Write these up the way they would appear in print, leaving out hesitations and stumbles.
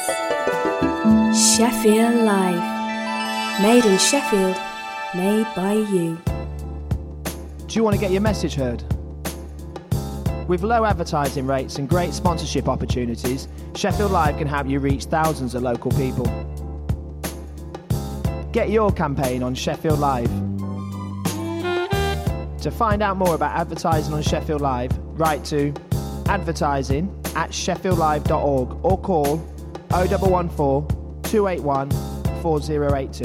Sheffield Live. Made in Sheffield, made by you. Do you want to get your message heard? With low advertising rates and great sponsorship opportunities, Sheffield Live can help you reach thousands of local people. Get your campaign on Sheffield Live. To find out more about advertising on Sheffield Live, write to advertising@sheffieldlive.org or call 0114 281 4082.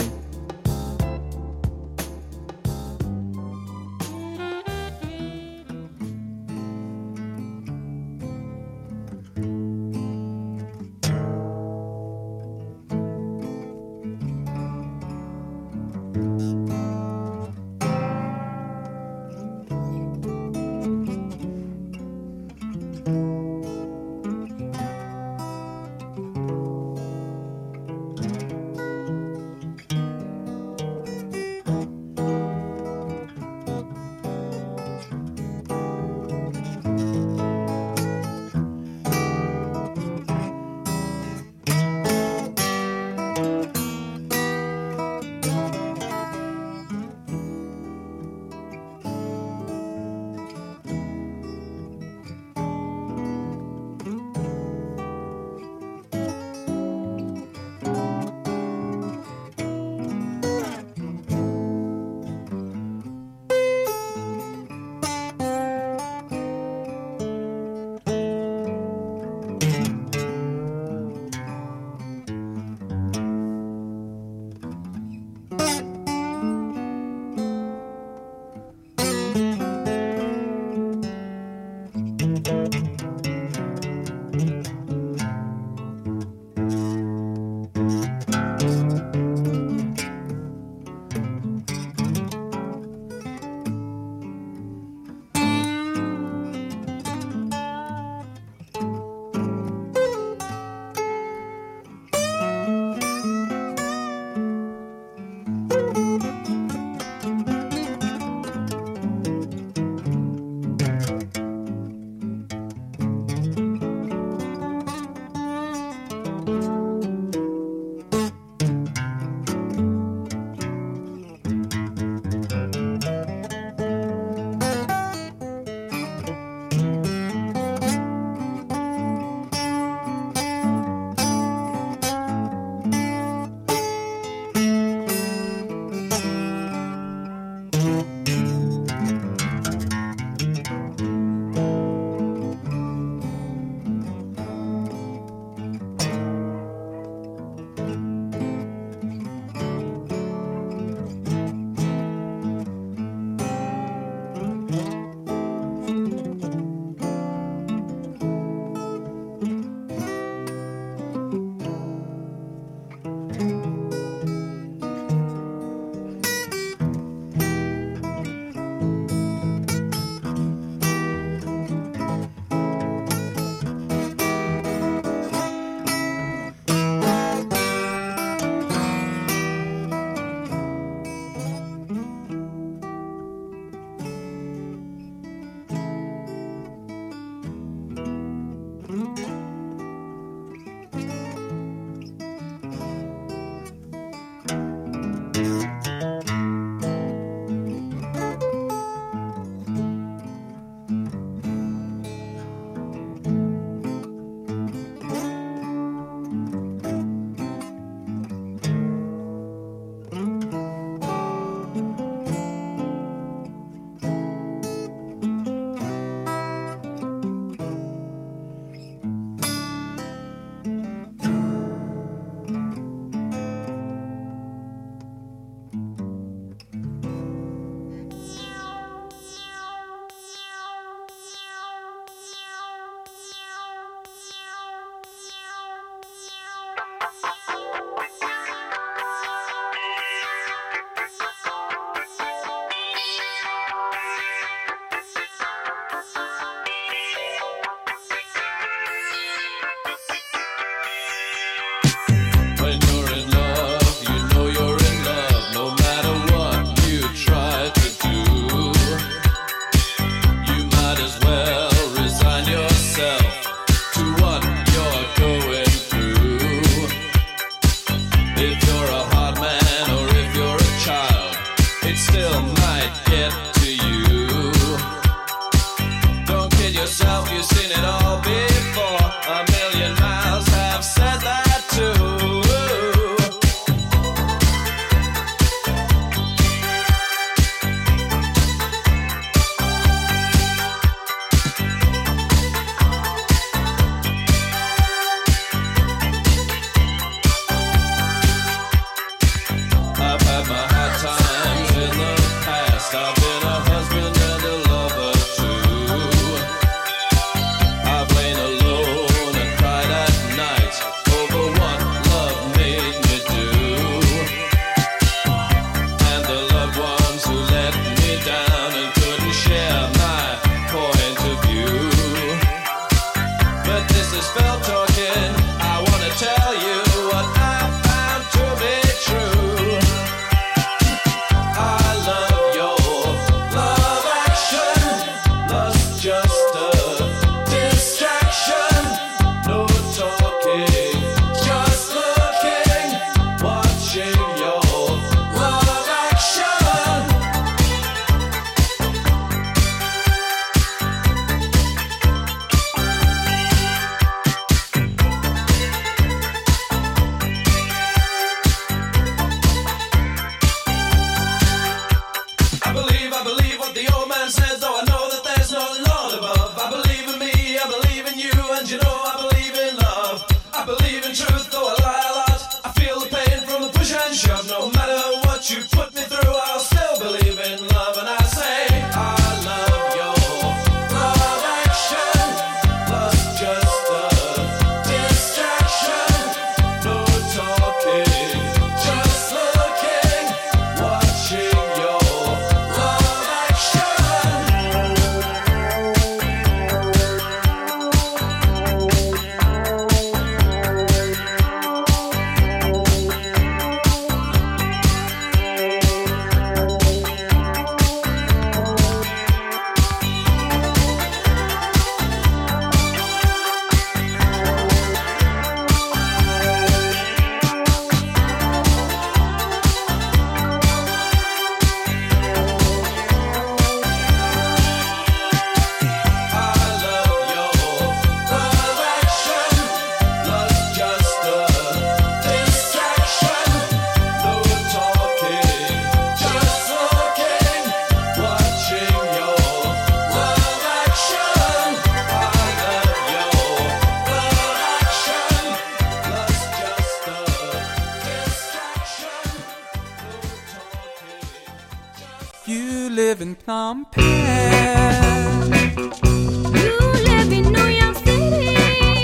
live in Phnom Penh. You live in New York City.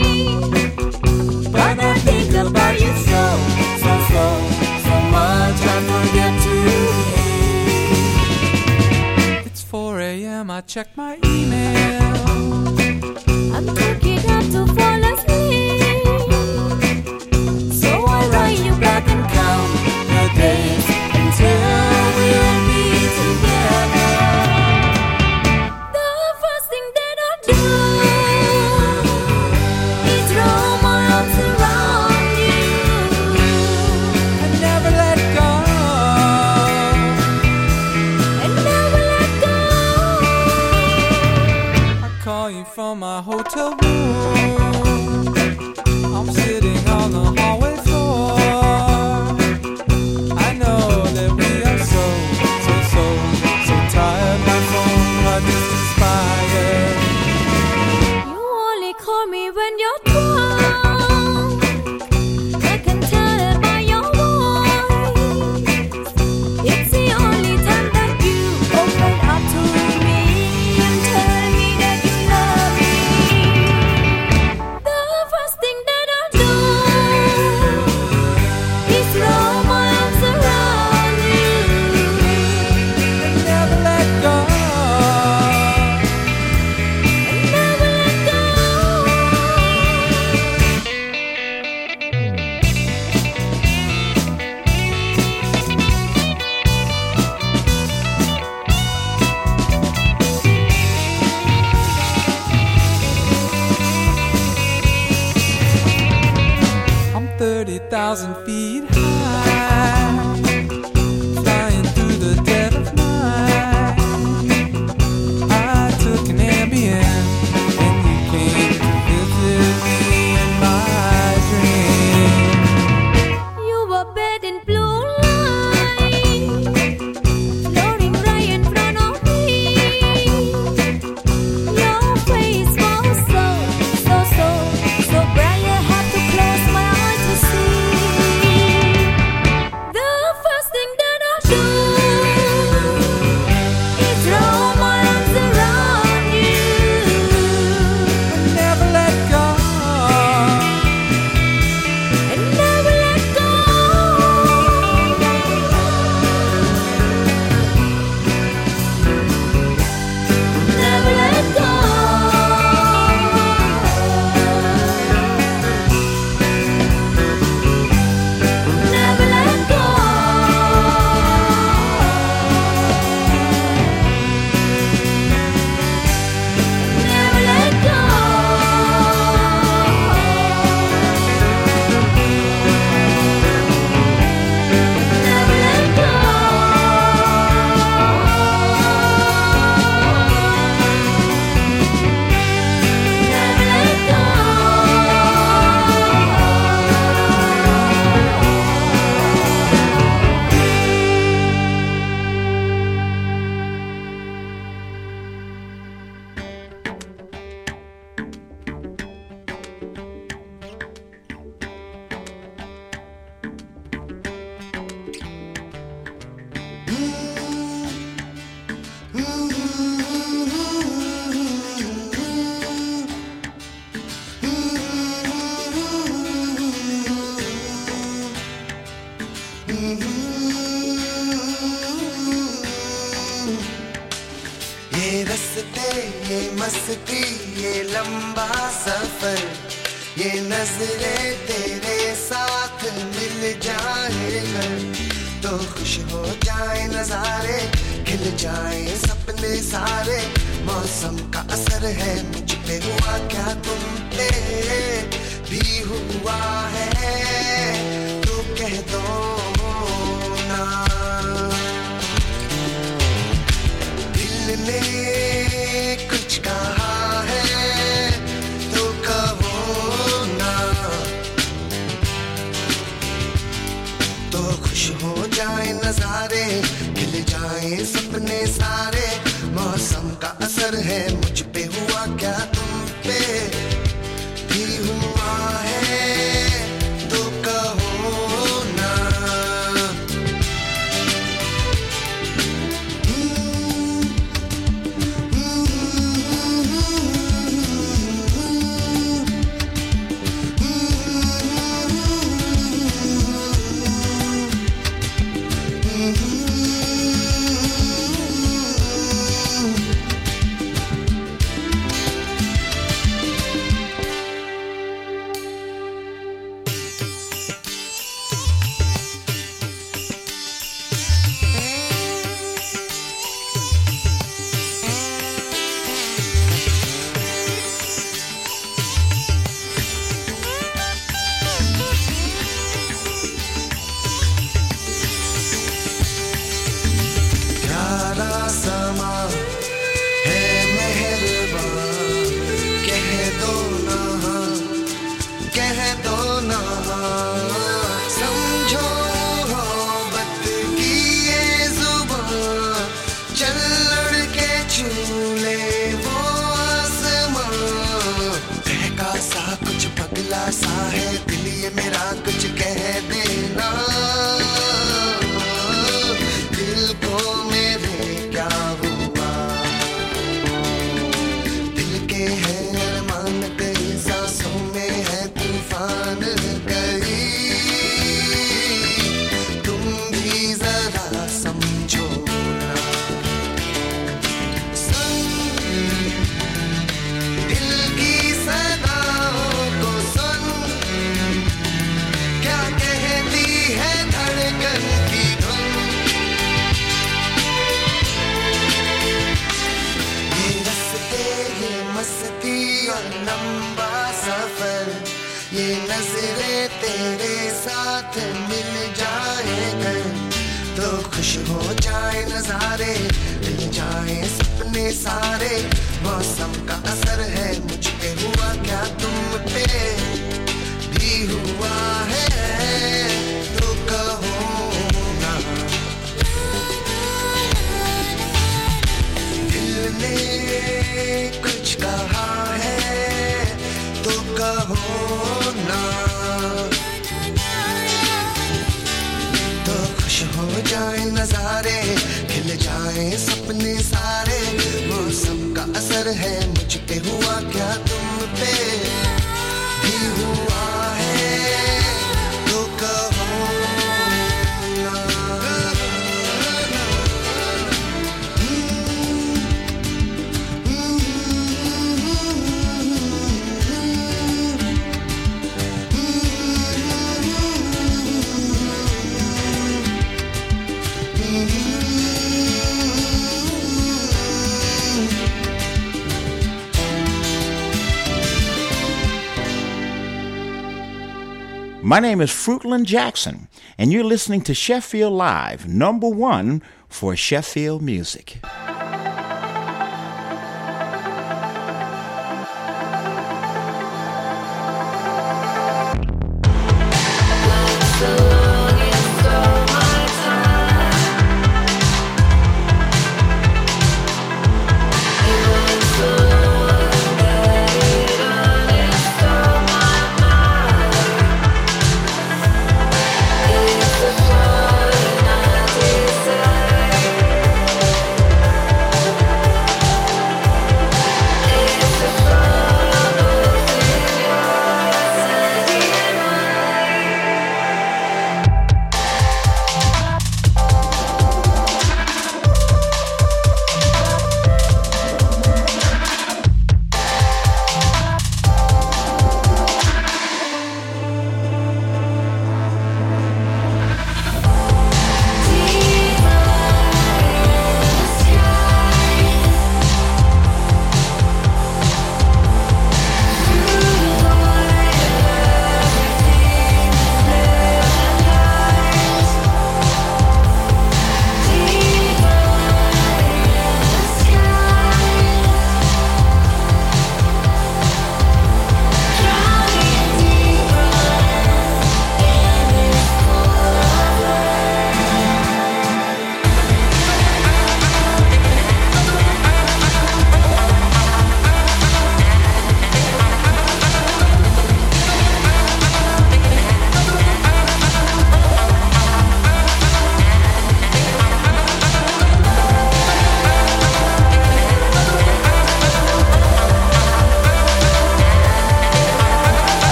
But I think about you so much I forget to eat. It's 4 a.m. I check my email. I'm looking up to fall asleep. So I write you back and count the days until we'll be together. The first thing that I do is throw my arms around you and never let go. and never let go. I call you from my hotel room. I'm sitting on the hallway floor. I know that we are so tired. My phone heart is expired. You only call me when you're drunk. I can tell it by your voice. It's the only time that you open up to me and tell me that you love me. The first thing that I do is throw my arms around you And never let go. and never let go. I'm 30,000 feet high, flying through the dead of night. I took an Ambien, and you came to visit me in my dream. You were bathed in blue light, floating right in front of me. Your face was so bright, I had to close my eyes to see. The first thing that I do is throw my arms around you And never let go. and never let go. Never let go. Never let go. Never let go. Never let go. Never let go. ये रस्ते ये मस्ती ये लंबा सफर ये नजरें तेरे साथ मिल जाए अगर तो खुश हो जाए नजारे खिल जाए सपने सारे मौसम का असर है मुझ पे हुआ क्या तुम पे भी हुआ है तो कह दो ना दिल ने कुछ कहा है तो कहो ना तो खुश हो जाए नजारे खिल जाए सपने सारे मौसम का असर है मुझ पे हुआ क्या तुम पे भी हुआ है तो कहो ना साथ मिल जाएंगे तो खुश हो जाए नजारे मिल जाए सपने सारे मौसम का असर है मुझ पे हुआ क्या तुम पे भी हुआ है तो कहो ना दिल ने कुछ कहा है तो कहो ना तो खुश हो जाए नजारे खिल जाए सपने सारे मौसम का असर है मुझ पे हुआ क्या तुम पे भी हुआ है तो कहो ना My name is Fruitland Jackson, and you're listening to Sheffield Live, #1 for Sheffield music. It's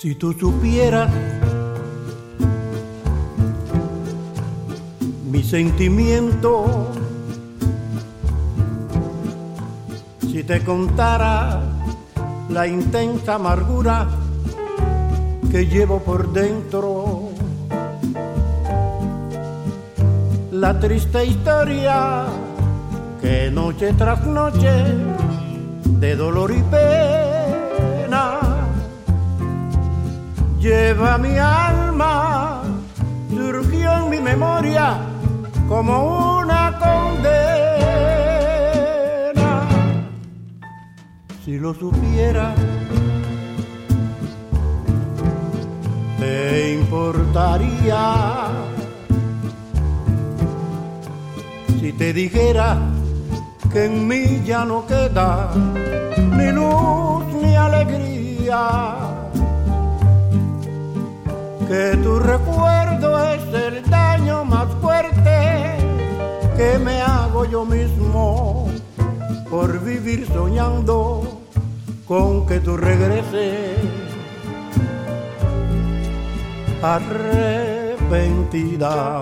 Si tú supieras mi sentimiento, si te contara la intensa amargura que llevo por dentro, la triste historia que noche tras noche de dolor y pena lleva mi alma, surgió en mi memoria como una condena. Si lo supiera, te importaría si te dijera que en mí ya no queda ni luz ni alegría, que tu recuerdo es el daño más fuerte que me hago yo mismo por vivir soñando con que tú regreses arrepentida.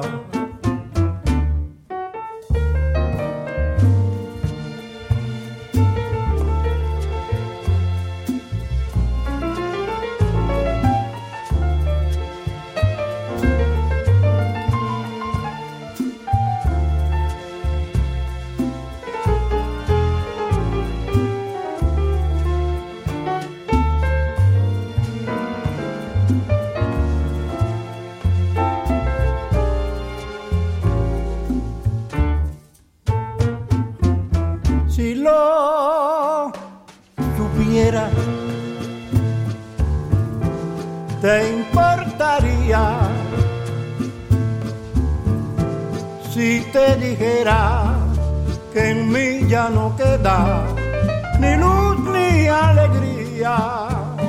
Si lo supiera, te importaría si te dijera que en mí ya no queda ni luz ni alegría,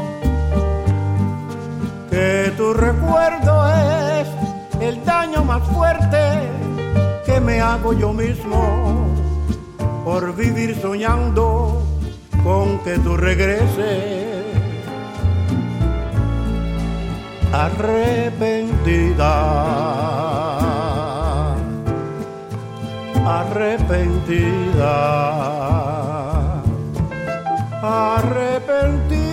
que tu recuerdo es el daño más fuerte que me hago yo mismo por vivir soñando con que tú regreses arrepentida, arrepentida, arrepentida.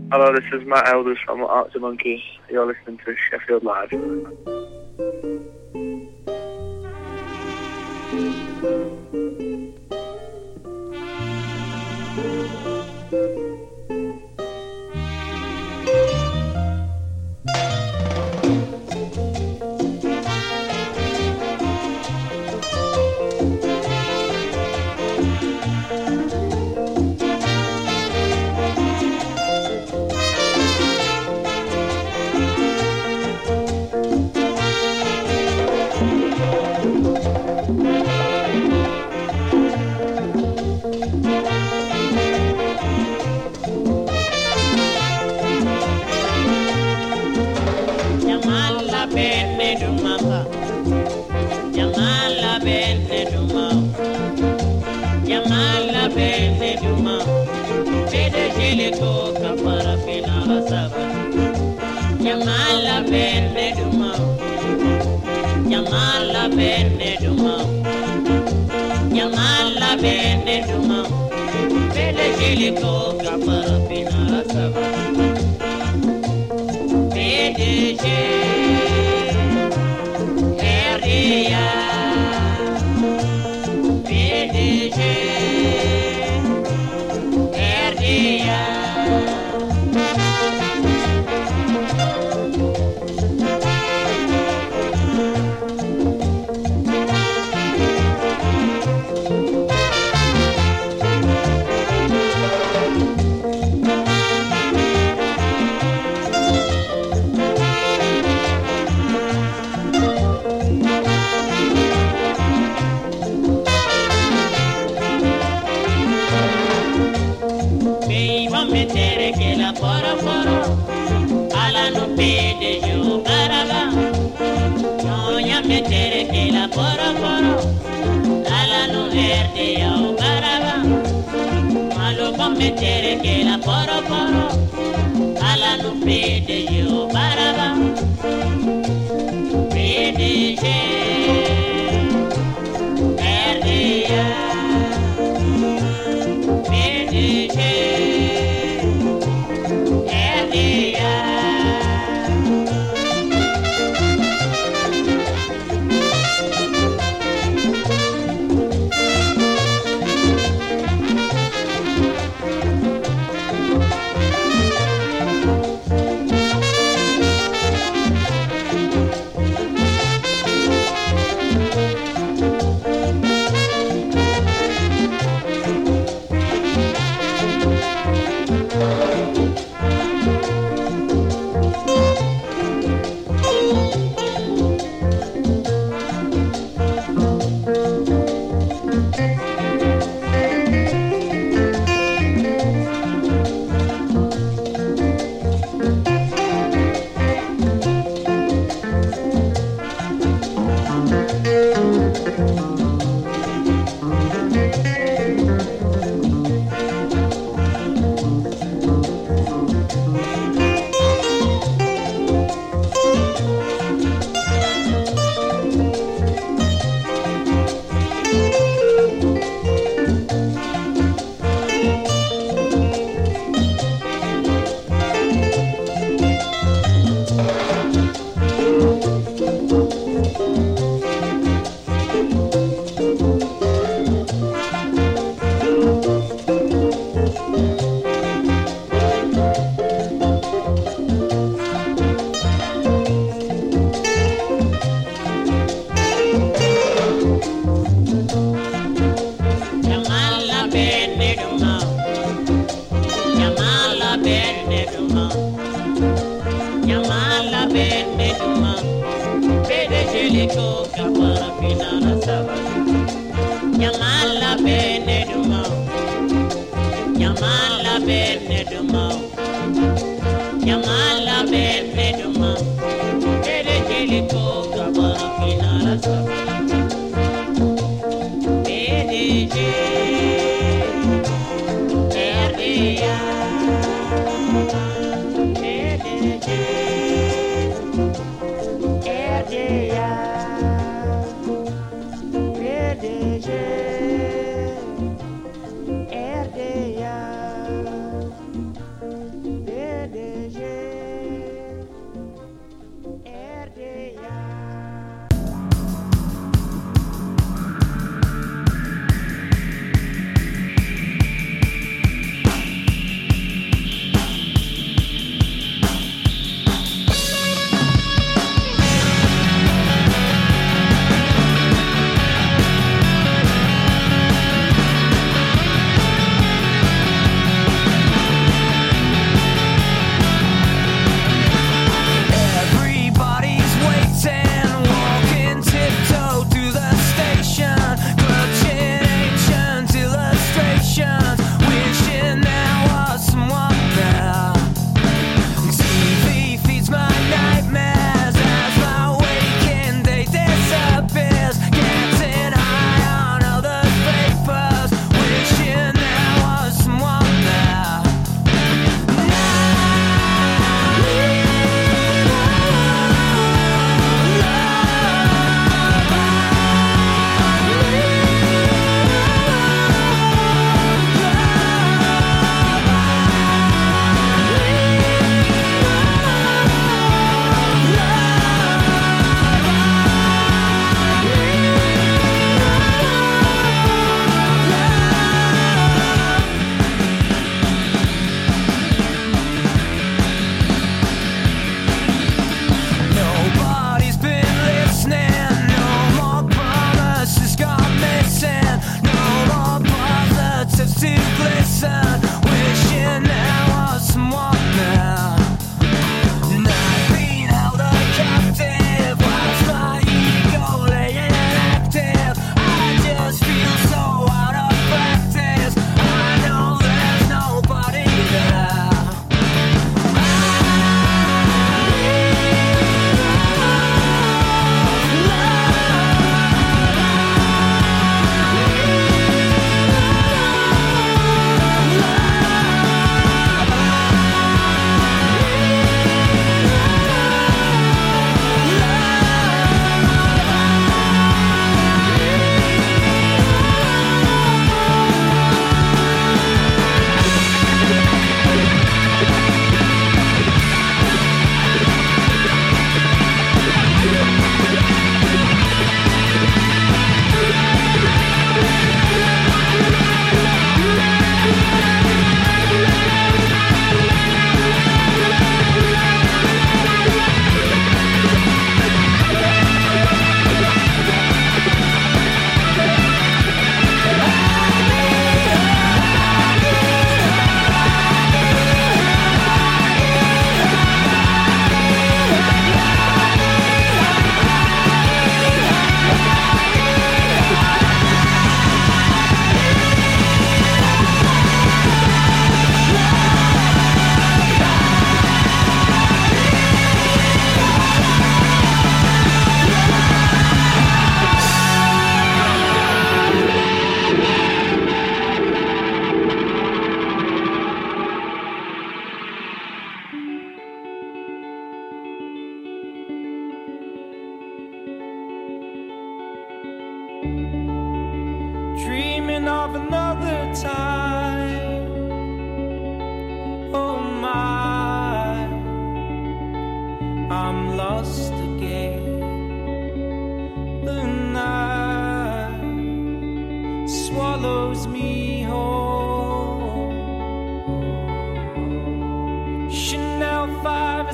Hello, this is Matt Elders from Arctic Monkeys. You're listening to Sheffield Live.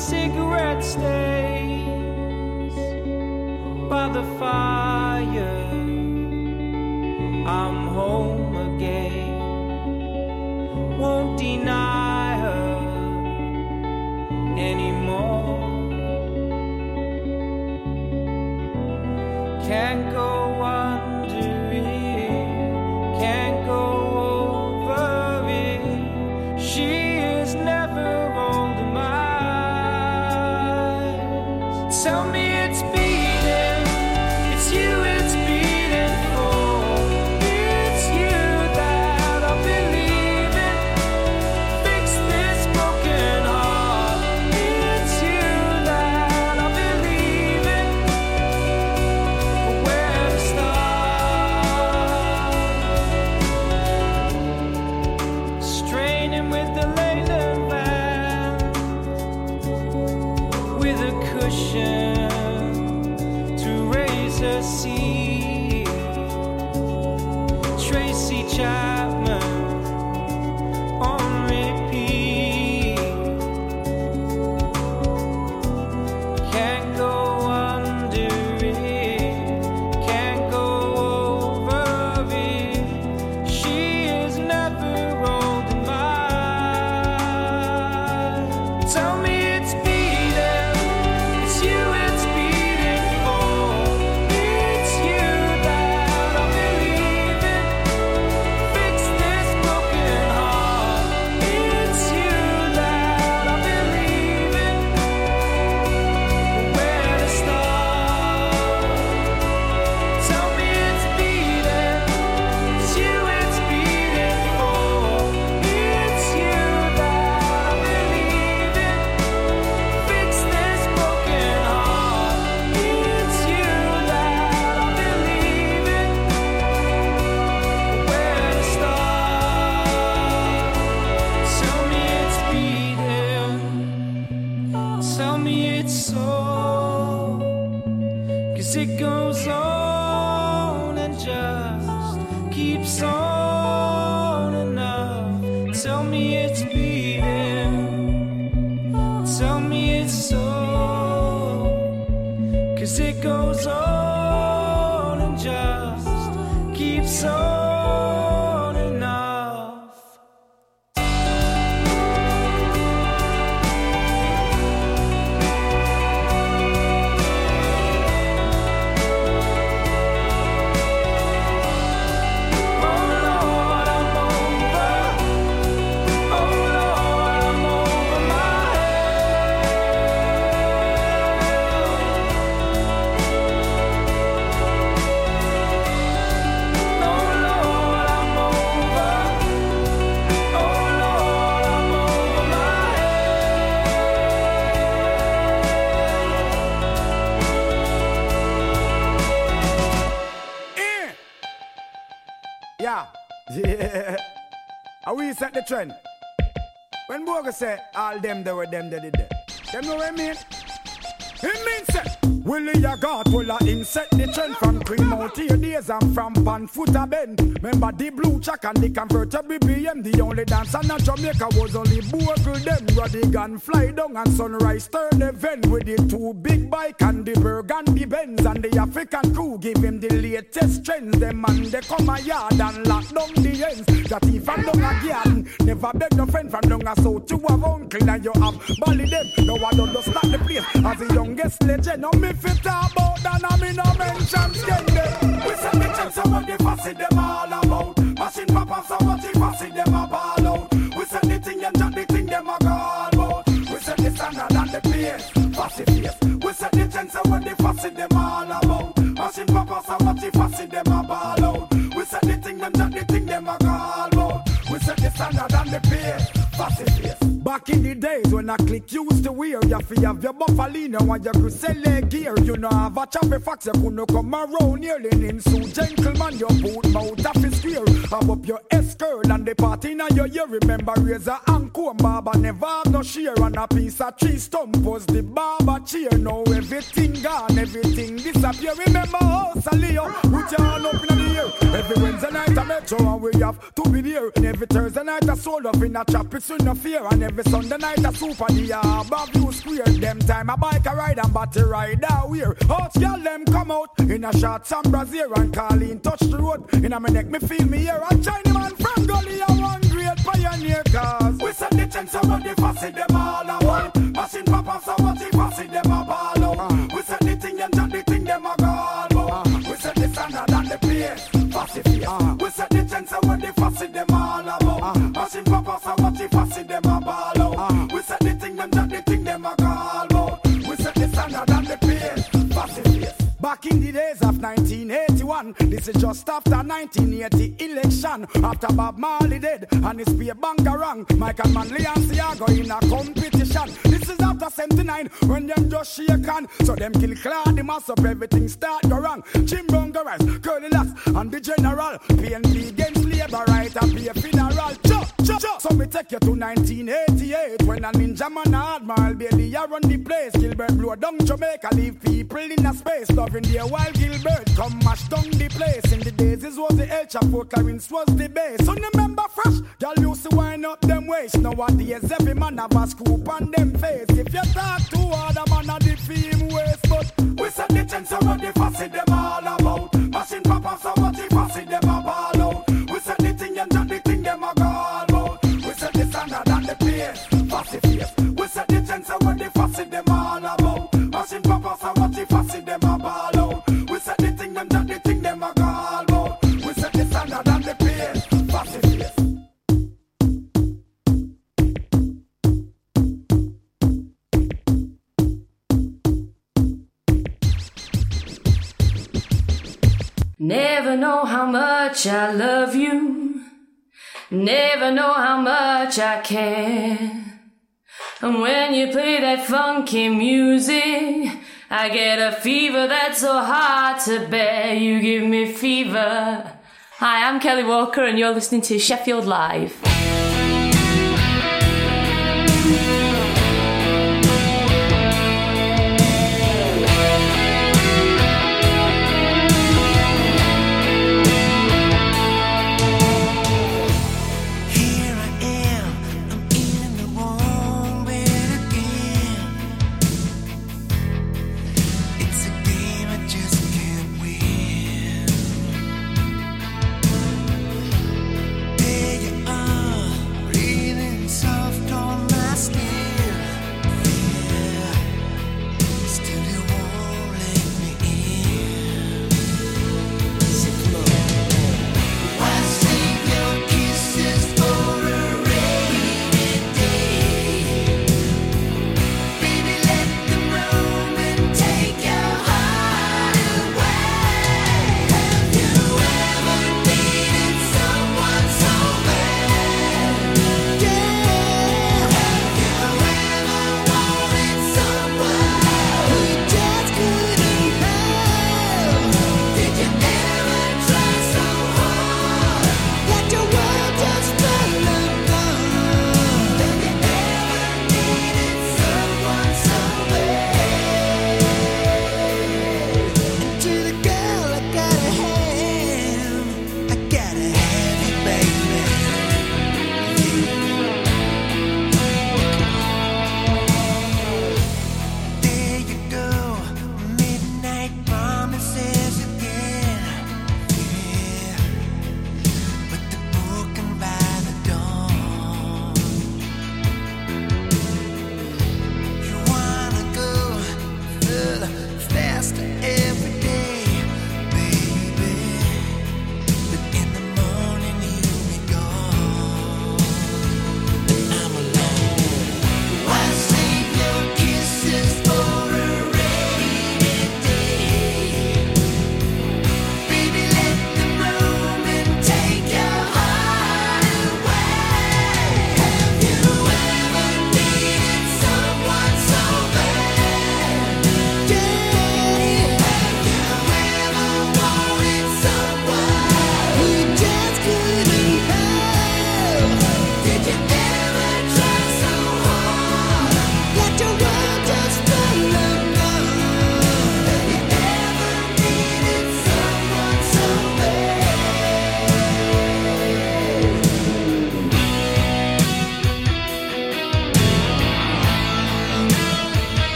cigarette stains by the fire. I'm home again. Won't deny her anymore. Can't go under it. Can't go over it. She is never old in my eyes. Tell me it's beating. It's you it's beating for. It's you that I believe in. Fix this broken heart. It's you that I believe in. But where to start? Straining with the Leyland band, with a cushion to raise her seat. Tracy Chapman on repeat. Can't go under it. Can't go over it. She is never old in my eyes. Tell me it's beating. It's you it's beating for. It's you that I believe in. Fix this broken heart. It's you that I believe in. But where to start? Tell me it's beating. It's you it's beating for. It's you that I believe in. Fix this broken heart. It's you that I believe in. Where to start? Tell me it's beating. Tell me it's so. 'Cause it goes on and just keeps on enough. Tell me it's beating. Tell me it's so. 'Cause it goes on and just keeps on enough. Oh Lord, I'm over. Oh Lord, I'm over my head. Oh Lord, I'm over. Oh Lord, I'm over my Eh. Yeah. Yeah. How we set the trend? When Boga say all them they were them they did that. Them know what I mean? It means that Willie a God will a him set the trend from Cream out here days and from Panfoota Bend. Remember the blue track and the convertible BM. The only dance in Jamaica was only Bogle them. Rodigan fly down and Sunrise turn event with the two big bike and the Burgundy Benz and the African crew give him the latest trends. Them man they come a yard and lock down the ends. That if I'm down a garden, never beg no friend from down a south. You have uncle and you have Bally them. No one don't just start the place as the youngest legend. No me fit about that, I mean no mention skin them. We say the chance so what the fussy them all about. Machine papa so what the fussy them a ball out. We say the thing and just the thing them a go all about. We say the standard and the pace, fussy face. We say the chance so what the fussy them all about. Machine papa so what the fussy them a ball out. We say the thing and just the thing them a go all about. We say the standard and the pace, fussy face. Back in the days when I click used to wear, you feel have your buffalino and your Crucelle gear. You know have a choppy fox, you couldn't come around here. In suit gentleman, your boot mouth off is square. Have up your S-curl and the party now your ear. Remember razor and comb barber never have no share. And a piece of tree stump was the barber chair. Now everything gone, everything disappear. Remember house a Leo, with your hand up in the air. Every Wednesday night a metro and we have to be there. And every Thursday night a sold up in a trap, it's no fear. And every Sunday night a super the Barbecue Square. Them time a bike a ride and battery ride a wear. Hot girl them come out in a shorts and brassiere and Carleen touch the road. In a me neck me feel me here. A Chinese man from Gully a one great pioneer. Cause we said the chance of what the fussy them all about. Machine papa so what the fussy them a ball out. We said the thing them just the thing them a go all out. We said the standard and the place fussy face. We said the chance of what the fussy them all about. Machine papa so what the fussy them a ball out. We said the thing them just the thing them a go all out. We said the standard and the place fussy face. Back in the days of 1981, this is just after 1980 election. After Bob Marley dead and his beer banker rang, Michael Manley and Siago in a competition. This is after 79 when them just shake hand. So them kill Claude, the mass up, everything start go wrong. Jim Brown go rise, Curly Lass and the general. PNP against labor right and be a funeral. So me take you to 1988 when a ninja man Admiral Bailey a run the place. Gilbert blow down Jamaica, leave people in a space. Loving there while Gilbert come mash down the place. In the days this was the El Chapo, Clarence was the base. So remember fresh, y'all used to wind up them waist. Nowadays every man have a scoop on them face. If you talk too hard, a man a the fame waste. But we said the chance of what the fussy them all about. Machine papa so what the fussy them a ball out. We said the thing and just the thing them a go all out. We said the standard and the place fussy face. We said the chance of what the fussy them all about. Machine papa so what the fussy them a ball out. We said the thing them just the thing them a go all out. We said the standard and the place fussy face. Never know how much I love you. Never know how much I care. And when you play that funky music, I get a fever that's so hard to bear. You give me fever. Hi, I'm Kelly Walker and you're listening to Sheffield Live. There you are.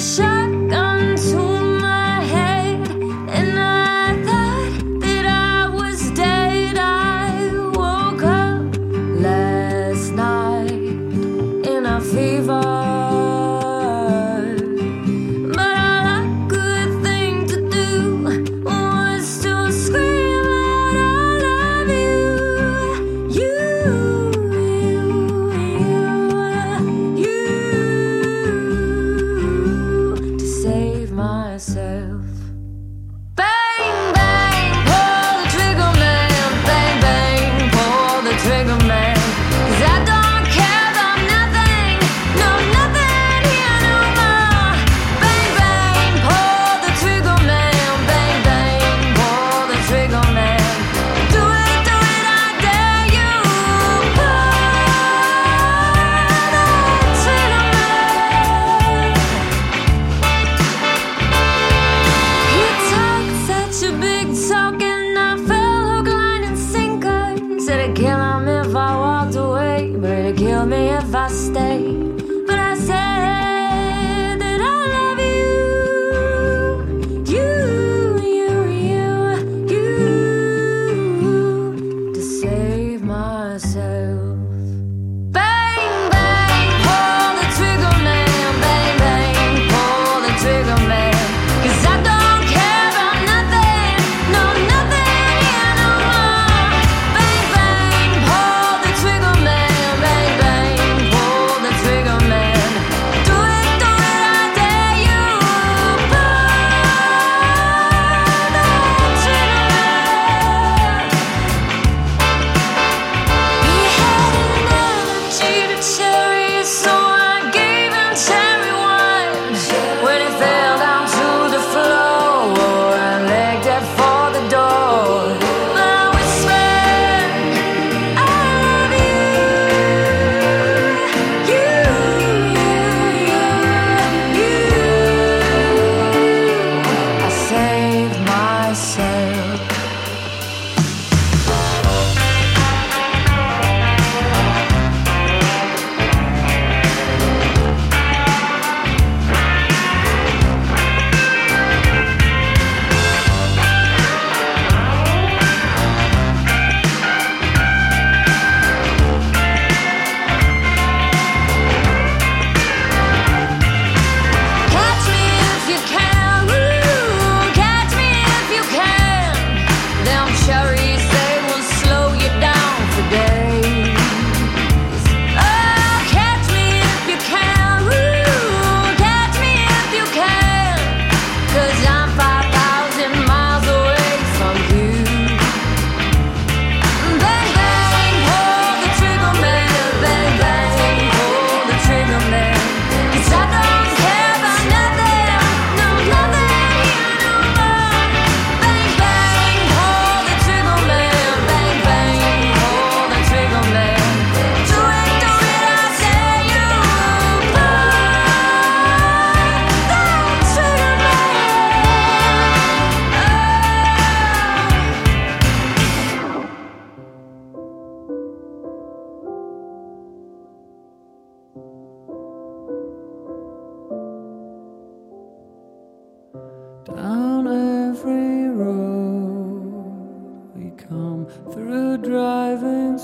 shotgun to my head, and I thought that I was dead. I woke up last night in a fever. Down every road we come, through driving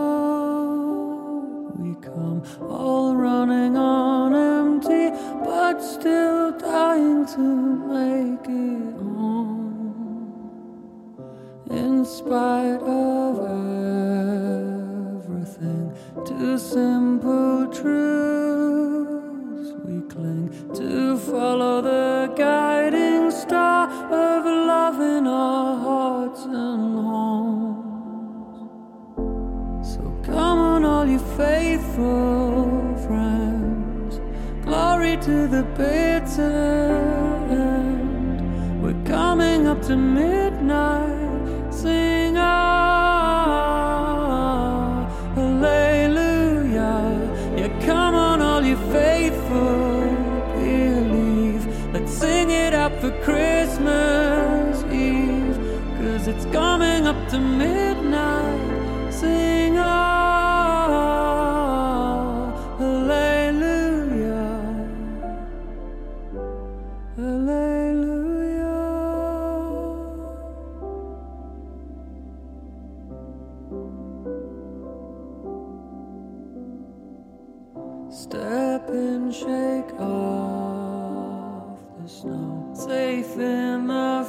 snow we come, all running on empty, but still dying to make it home. In spite of everything, to simple truths we cling, to follow the guiding star of love in our hearts and homes. So come on, all you faithful friends, glory to the bitter end. We're coming up to midnight, sing ah, hallelujah. Yeah, come on, all you faithful, believe. Let's sing it out for Christmas Eve, 'cause it's coming up to midnight, sing ah, hallelujah. Step and shake off the snow. Safe in the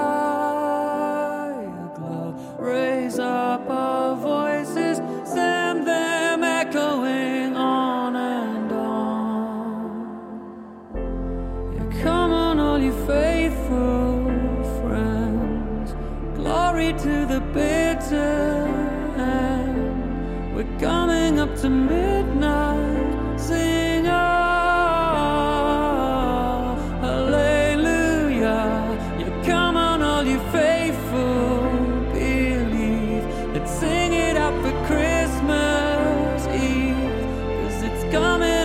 fire glow. Raise up our voices, send them echoing on and on. Yeah, come on, all you faithful friends. Glory to the bitter end. We're coming up to midnight. Sing hallelujah. You come on, all you faithful, believe. Let's sing it out for Christmas Eve, 'cause it's coming.